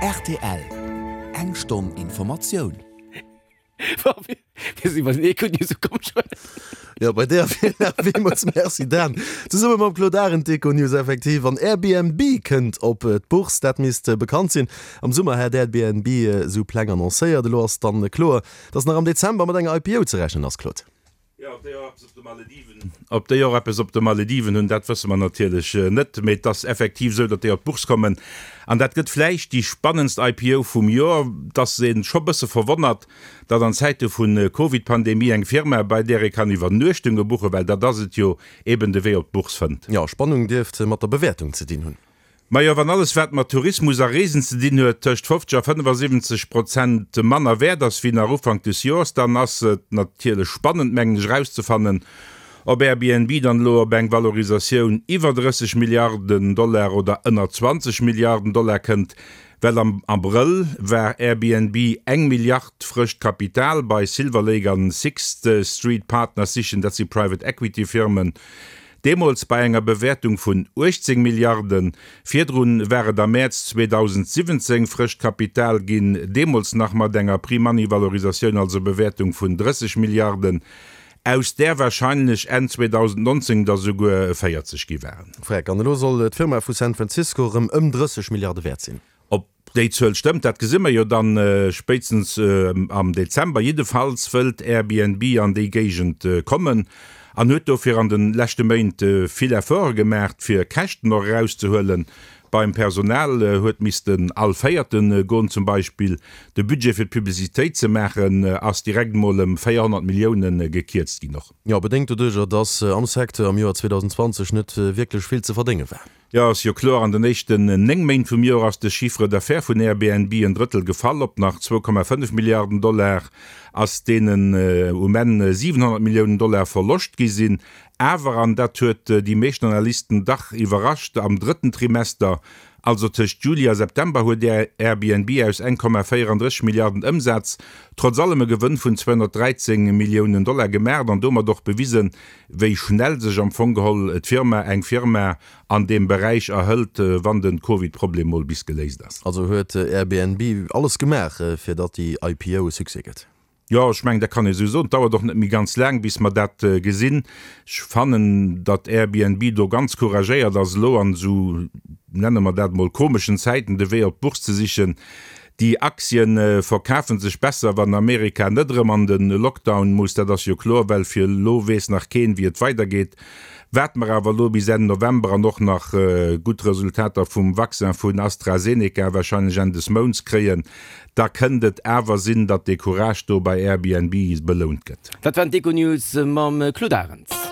RTL Engstunde Information. Ja, bei der Merci dann. Zusammen Klodaren Deko News effektiv an Airbnb könnt op et Buchs dat mist bekannt sinn. Am Summer her der Airbnb so pleng annoncéiert, du hast dann Klo, dats nach am Dezember mat enger IPO ze rächen ass Klot. Op der Jappe op de Malediven hun dat man natürlich net met das effektiv so, dat op Buchs kommen. An dat gëtt fleich die spannendst IPO vum Joer, dat se schobesse verwondert, dat an Seite vun COVID-Pandemie eng Firma bei der kann iwwer Nuchtung gebuche, weil da it jo eben de W op Buchs fand. Ja, Spannung Dift mat der Bewertung ze dienen hun. Meier wann alles wert mat Tourismus a Reesen ze Di huecht 75% Manner wär das wie nach Ufang des Jors, dann ass natierle spannend Mengen rauszufannen. Ob Airbnb dann loer Bank Valorisationun iwwer 30 Milliarden Dollar oder ënner 20 Milliarden Dollar kënnt, well am April wär Airbnb eng Milliard frischt Kapital bei Silverlegern Sixth Street Partners sichchen, dat sie Private Equity Firmen Demols bei enger Bewertung vun 18 Milliarden, Vierrun wäre der März 2017 frisch Kapital ginn Demols nach mat enger Primani-Valorisation also Bewertung vun 30 Milliarden, aus der wahrscheinlich en 2019 da so feiert sich gewähren. Frag, soll d Firma vu San Francisco 30 Milliarden wert sinn. Ob de 12 stimmt, dat gesinnmmer jo dann spätestens am Dezember jedenfalls fällt Airbnb an die Gegend kommen. An huetfir an den lächte Meint viel Erfolg gemerkt fir Kächten noch rauszuhöllen. Beim Personal huet misisten allfeierten Gon zum Beispiel de Budget fir Publizitéit ze machen ass direkt mollem 400 Millionen gekiertzt die noch. Ja, bedenkt du ducher, dass am Sektor am Jahr 2020 net wirklich viel ze verdinge war. Ja, as jo klar an den nächsten Nengmain vum Jahr ass de Chiffre d'affaire vun Airbnb en Drittel gefall op nach 2,5 Milliarden Dollar ass denen 700 Millionen Dollar verlocht gesinn. Äwer an dat huet die meeschen Analysten Dach iwwerrascht am dritten Trimester, also tech Julia September huet der Airbnb aus 1,34 Milliarden Umsatz, trotz allem Gewinn vun 213 Millionen Dollar gemerkt an dommer doch bewiesen, wéi schnell sech am Fongeholl et Firma eng Firma an dem Bereich erhëlt, wann den COVID-Problem mal bis geleist ass. Also huet Airbnb alles gemerk fir dat die IPO succeget. Ja, ich mein, da kann ich so dauert doch nicht mehr ganz lang, bis man dat gesinn. Ich fanden, dat Airbnb do ganz courageiert das Lo an so nennen man dat mal komischen Zeiten de W op Buch zu sichern. Die Aktien verkaufen sich besser, wann Amerika net an den Lockdown muss das jo klar, weil für Lowees nach Ken wie es weitergeht. Werd man aber lo bis Ende November noch nach gut Resultater vom Wachsen von AstraZeneca wahrscheinlich an des Monds kreen. Da könntet ever sinn, dat de Courage do bei Airbnb belohnt gëtt. Dat waren Deko News mam Klodarens.